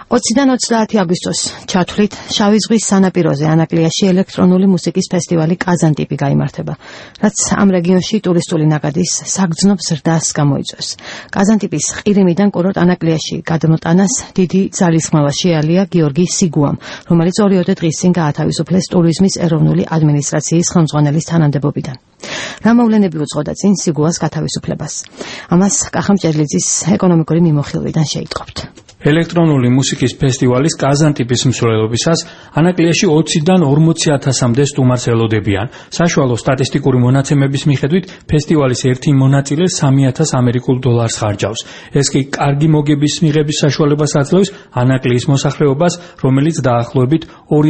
20-დან 30 აგვისტოს ჩათვლით შავი ზღვის სანაპიროზე ანაკლიაში ელექტრონული მუსიკის ფესტივალი კაზანტიპი გაიმართება, რაც ამ რეგიონში ტურისტული ნაკადის საგრძნობ ზრდას გამოიწვევს. კაზანტიპის ყირიმიდან კურორტ ანაკლიაში გადმოტანას დიდი ძალისხმევა შეალია გიორგი სიგუამ, რომელიც 2 დღის წინ გაათავისუფლეს ტურიზმის ეროვნული ადმინისტრაციის ხელმძღვანელის თანამდებობიდან. რა მოვლენები უძღოდა წინ სიგუას გათავისუფლებას? ამას კახა მჭერლიძის ეკონომიკური მიმოხილვიდან შეიტყობთ. ელექტრონული მუსიკის ფესტივალის კაზანტიპის მსვლელობისას ანაკლიაში 20-დან 40,000-მდე სტუმარს ელოდებიან. საშუალო სტატისტიკური მონაცემების მიხედვით ფესტივალის ერთი მონაწილე $3,000 ამერიკულ ხარჯავს. ეს კი კარგი მოგების მიღების საშუალებას აძლევს ანაკლიის მოსახლეობას, რომელიც დაახლოებით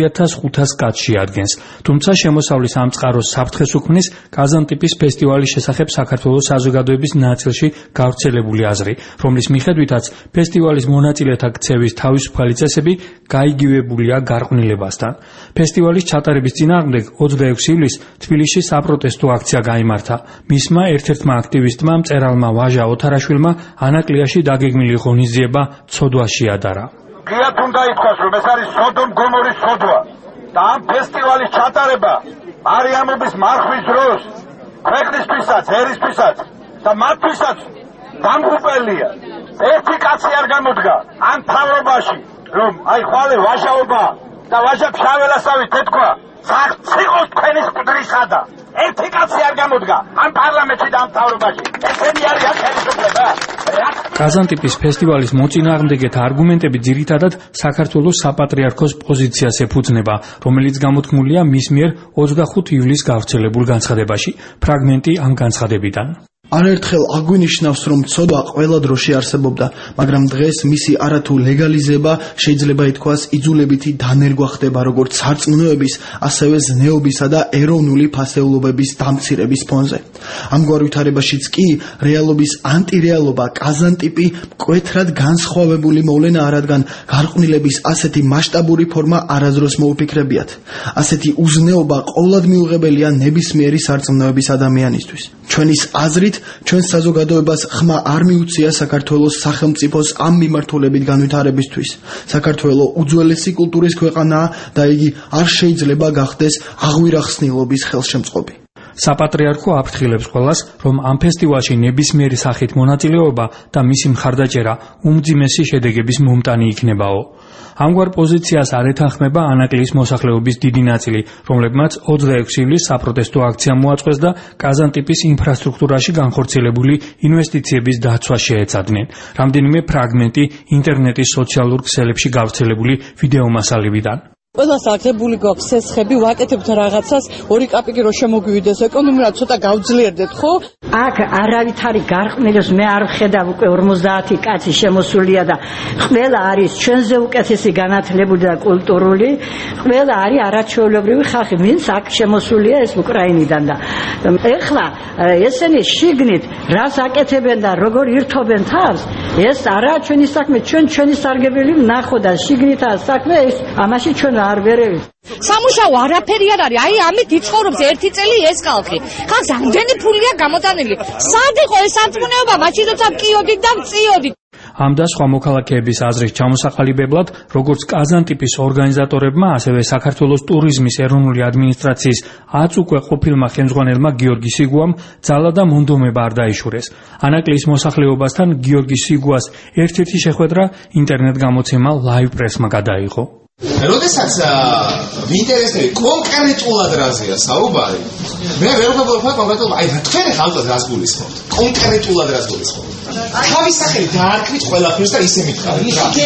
2,500 კაცს შეადგენს. თუმცა შემოსავლის ამ წყაროს საფრთხეს უქმნის კაზანტიპის ფესტივალის შესახებ საქართველოს საზოგადოების ნაწილში გავრცელებული აზრი, რომლის მიხედვითაც ფესტივალის მონაწილეთა ქცევის თავისუფალი წესები გაიგივებულია გარყვნილებასთან. ფესტივალის ჩატარების წინააღმდეგ 26 ივლისს თბილისში საპროტესტო აქცია გაიმართა. მისმა ერთ-ერთმა აქტივისტმა მწერალმა ვაჟა ოთარაშვილმა ანაკლიაში დაგეგმილი ღონისძიება ცოდვა შეადარა. ღიად უნდა ითქვას, რომ ეს არის სოდომ გომორის ცოდვა და ამ ფესტივალის ჩატარება არიამობის მარხვის დროს ქვეყნისთვისაც, ერისთვისაც და მათთვისაც დამღუპელია. ერთი კაცი არ გამოდგა ამ თავრობაში, რომ აი ხვალე ვაჟაობა და ვაჟა ფშაველასავით ეთქვა, სიყოს თქვენის მკვდრისადა. ერთი კაცი არ გამოდგა ამ პარლამენტში და ამ თავრობაში. ესენი არიან ხელისუფლება. კაზანტიპის ფესტივალის მოწინააღმდეგეთა არგუმენტები ძირითადად საქართველოს საპატრიარქოს პოზიციას ეფუძნება, რომელიც გამოთქმულია მის მიერ 25 ივლისს გავრცელებულ განცხადებაში. ფრაგმენტი ამ განცხადებიდან. არაერთხელ აგვინიშნავს, რომ ცოდვა ყველა დროში არსებობდა, მაგრამ დღეს მისი არათუ ლეგალიზება შეიძლება ითქვას იძულებითი დანერგვა ხდება როგორც სარწმუნოების, ასევე ზნეობისა და ეროვნული ფასეულობების დამცირების ფონზე. ამგვარ ვითარებაშიც კი რეალობის ანტირეალობა კაზანტიპი მკვეთრად განსხვავებული მოვლენაა, რადგან გარყვნილების ასეთი მასშტაბური ფორმა არასდროს მოუფიქრებიათ. ასეთი უზნეობა ყოვლად მიუღებელია ნებისმიერი სარწმუნოების ადამიანისთვის. ჩვენის აზრით ჩვენ საზოგადოებას ხმა არ მიუწია საქართველოს სახელმწიფოს ამ მიმართულებით განვითარებისთვის. საქართველო უძველესი კულტურის ქვეყანაა და იგი არ შეიძლება გახდეს აღვირახსნილობის ხელშემწყობი. საპატრიარქო აფრთხილებს ყველას, რომ ამ ფესტივალში ნებისმიერი სახით მონაწილეობა და მისი მხარდაჭერა უმძიმესი შედეგების მომტანი იქნებაო. ამგვარ პოზიციას არ ეთანხმება ანაკლიის მოსახლეობის დიდი ნაწილი, რომლებმაც 26 ივლისს საპროტესტო აქცია მოაწყვეს და კაზანტიპის ინფრასტრუქტურაში განხორციელებული ინვესტიციების დაცვა შეეცადნენ. რამდენიმე ფრაგმენტი ინტერნეტის სოციალურ ქსელებში გავრცელებული ვიდეომასალებიდან. ყველას აღებული გვაქვს სესხები, ვაკეთებთ რაღაცას, 2 კაპიკი რო შემოგვივიდეს, ეკონომიურად ცოტა გავძლიერდეთ, ხო? აქ არავითარი გარყვნილებს მე არ ვხედავ, უკვე 50 კაცი შემოსულია და ყველა არის ჩვენზე უკეთესი განათლებული და კულტურული, ყველა არის არაჩვეულებრივი ხალხი, ვინც აქ შემოსულია ეს უკრაინიდან და ეხლა ესენი შიგნით რას აკეთებენ და როგორ ირთობენ თავს, ეს არაა ჩვენი საქმე, ჩვენი სარგებელი ვნახოთ და შიგნითაა საქმე, ეს ამაში ჩვენ არ ვერევით. სამუშაო არაფერი არ არის, აი ამით იცხოვრობს 1 წელი ეს ხალხი. ხალხს ამდენი ფულია გამოტანილი. სად იყო ეს სარწმუნოება, მაშინ როცა ვკიოდით და ვწიოდით. ამ და სხვა მოქალაქეების აზრის ჩამოსაყალიბებლად, როგორც კაზანტიპის ორგანიზატორებმა, ასევე საქართველოს ტურიზმის ეროვნული ადმინისტრაციის 10 უკვე ყოფილმა ხელმძღვანელმა გიორგი სიგუამ ძალა და მონდომება არ დაიშურეს. ანაკლიის მოსახლეობასთან გიორგი სიგუას ერთ-ერთი შეხვედრა ინტერნეტ გამოცემა Live Press-მა გადაიღო. როდესაც ვინტერესები კონკრეტულად რაზეა საუბარი, მე ვერ ვფიქრობ კონკრეტულად, აი თქვენ ხალხს რას გულისხმობთ? კონკრეტულად რას გულისხმობთ? თავის სახელი დაარქვით ყველაფერს და ისე მითხარით.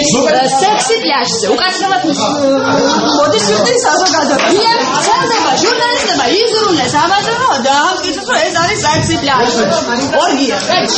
სექსი პლაჟზე, უკაცრავად მოდის ვიხდი საზოგადოება. ხელდება ჟურნალისტებმა იზრუნეს ამაზე და ამტკიცეს, რომ ეს არის სექსი პლაჟი. ორგია.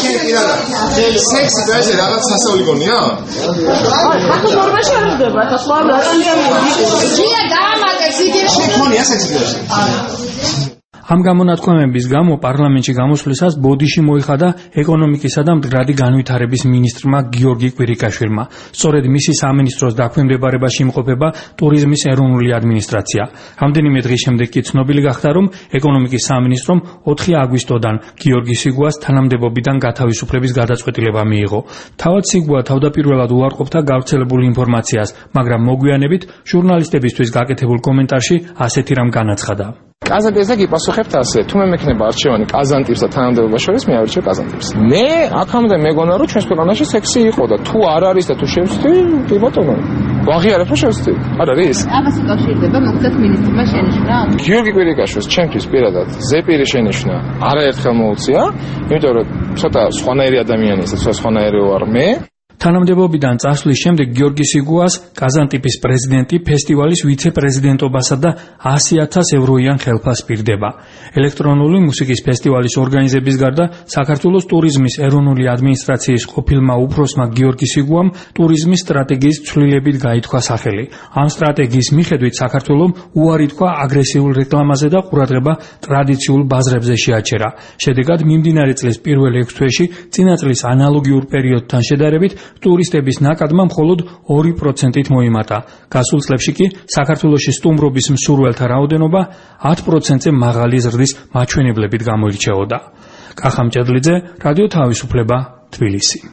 სექსი პლაჟი რაღაც სასწაულებელია? ახლა ნორმაში არ ხდება, ახლა სხვა გია დაამატეს იგი. შეგმონია სექსი პლაჟი. ამ გამონათქვამების გამო პარლამენტში გამოსვლისას ბოდიში მოიხადა ეკონომიკისა და მდგრადი განვითარების მინისტრმა გიორგი კვირიკაშვილმა. სწორედ მისი სამინისტროს დაქვემდებარებაში იმყოფება ტურიზმის ეროვნული ადმინისტრაცია. რამდენიმე დღის შემდეგ კი ცნობილი გახდა, რომ ეკონომიკის სამინისტრომ 4 აგვისტოდან გიორგი სიგუას თანამდებობიდან გათავისუფლების გადაწყვეტილება მიიღო. თავად სიგუა თავდაპირველად უარყოფდა გავრცელებულ ინფორმაციას, მაგრამ მოგვიანებით ჟურნალისტებისთვის გაკეთებულ კომენტარში ასეთი რამ განაცხადა. კაზანტიპზე გიპასუხებთ ასე, თუ მე მექნება არჩევანი კაზანტიპს და თანამდებობა შორის, მე ავირჩევ კაზანტიპს. მე აქამდე მეგონა რომ ჩვენს ქვეყანაში სექსი იყო და თუ არ არის და თუ შევსთი, კი ბატონო. ვაღიარებ რომ შევსთი. არ არის? ამას უკავშირდება მოხდათ მინისტრმა შენიშვნა. გიორგი კვირიკაშვილს ჩემთვის პირადად ზეპირი შენიშვნა არაერთხელ მოუწია, იმიტომ რომ ცოტა სხვანაირი ადამიანი ისე სხვანაირი ვარ მე. თანამდებობიდან წასვლის შემდეგ გიორგი სიგუას კაზანტიპის პრეზიდენტი ფესტივალის ვიცე-პრეზიდენტობასა და 100,000 ევროიან ხელფას პირდება. ელექტრონული მუსიკის ფესტივალის ორგანიზების გარდა საქართველოს ტურიზმის ეროვნული ადმინისტრაციის ყოფილმა უფროსმა გიორგი სიგუამ ტურიზმის სტრატეგიის ცვლილებით გაითქვა სახელი. ამ სტრატეგიის მიხედვით საქართველომ უარი თქვა აგრესიულ რეკლამაზე და ყურადღება ტრადიციულ ბაზრებზე შეაჩერა. შედეგად მიმდინარე წლის პირველ 6 თვეში წინა წლის ანალოგიურ პერიოდთან შედარებით ტურისტების ნაკადმა მხოლოდ 2%-ით მოიმატა. გასულ წლებში კი საქართველოში სტუმრობის მსურველთა რაოდენობა 10%-ზე მაღალი ზრდის მაჩვენებლებით გამოირჩეოდა. კახა მჭედლიძე, რადიო თავისუფლება, თბილისი.